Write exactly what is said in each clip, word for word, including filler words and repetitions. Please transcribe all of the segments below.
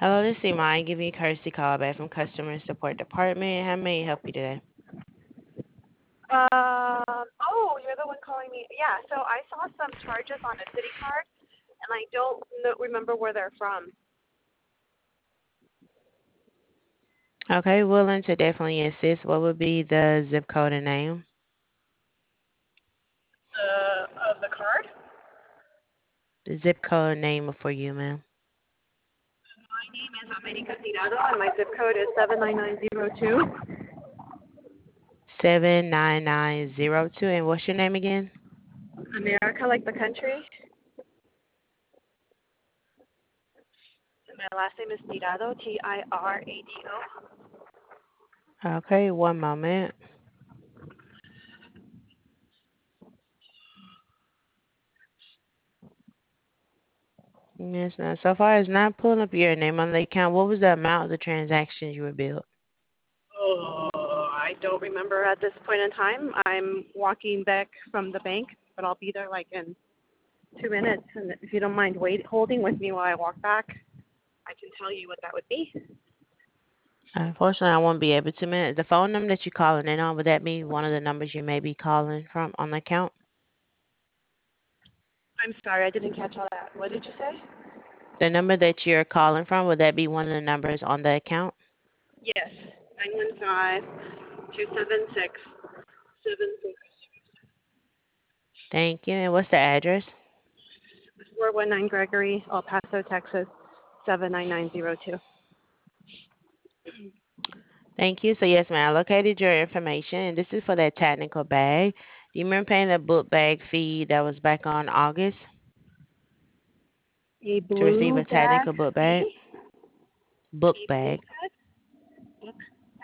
Hello, this is Imani giving you a courtesy call back from Customer Support Department. How may I help you today? Um, oh, you're the one calling me. Yeah, so I saw some charges on a city card, and I don't know, remember where they're from. Okay, willing to definitely assist. What would be the zip code and name? The of the card? The zip code and name for you, ma'am. My name is America Tirado, and my zip code is seven nine nine zero two. seven nine nine zero two. And what's your name again? America, like the country. And my last name is Tirado, T I R A D O. Okay, one moment. Yes, ma'am. So far as not pulling up your name on the account, what was the amount of the transactions you were billed? Oh, I don't remember at this point in time. I'm walking back from the bank, but I'll be there like in two minutes. And if you don't mind wait holding with me while I walk back, I can tell you what that would be. Unfortunately, I won't be able to. Ma'am. The phone number that you're calling in on, would that be one of the numbers you may be calling from on the account? I'm sorry, I didn't catch all that. What did you say? The number that you're calling from, would that be one of the numbers on the account? Yes, nine one five two seven six seven Thank you. And what's the address? four one nine Gregory, El Paso, Texas seven nine nine zero two. Thank you. So yes, ma'am, I located your information, and this is for that technical bag. Do you remember paying the book bag fee that was back on August A to receive blue a bag technical book bag? fee? Book A blue bag. bag? Book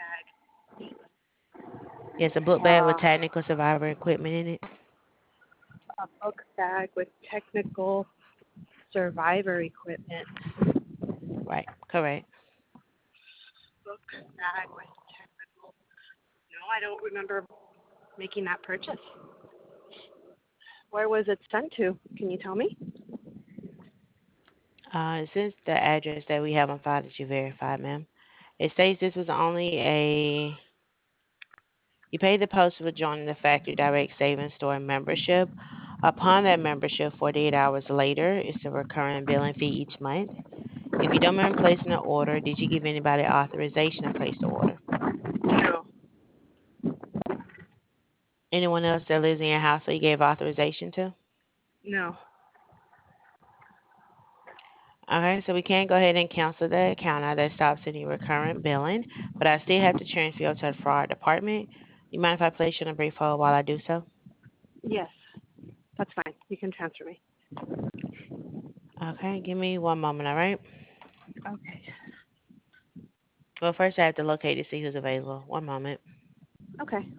Yes, a book bag. bag with Uh, technical survivor equipment in it. a book bag with technical survivor equipment. Right. Correct. Book bag with technical. No, I don't remember making that purchase. Where was it sent to? Can you tell me? Uh, since the address that we have on file that you verified, ma'am, it states this was only a you paid the post for joining the Factory Direct Savings Store membership. Upon that membership, forty-eight hours later, it's a recurring billing fee each month. If you don't remember placing an order, did you give anybody authorization to place the order? No. Anyone else that lives in your house that you gave authorization to? No. Okay, so we can go ahead and cancel the account now. That stops any recurrent billing, but I still have to transfer you to the fraud department. You mind if I place you on a brief hold while I do so? Yes, that's fine. You can transfer me. Okay, give me one moment, all right? Okay. Well, first I have to locate to see who's available. One moment. Okay.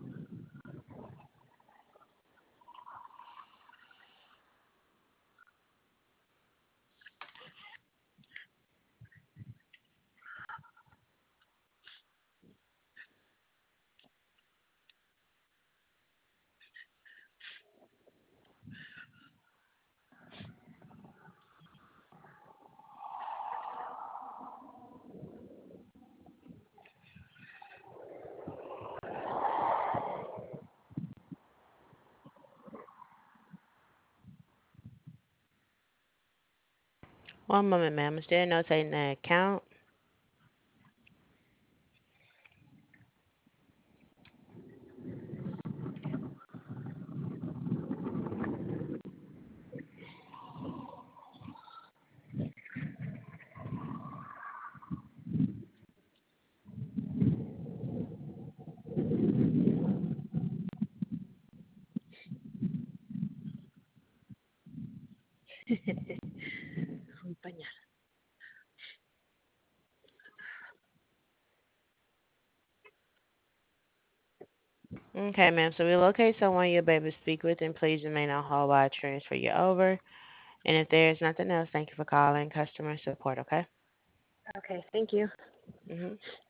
One moment, ma'am. I'm still notating the account. Compañía. Okay, ma'am. So we locate someone you'll be able to speak with, and please remain on hold while I transfer you over. And if there's nothing else, thank you for calling customer support, okay? Okay, thank you. Mm-hmm.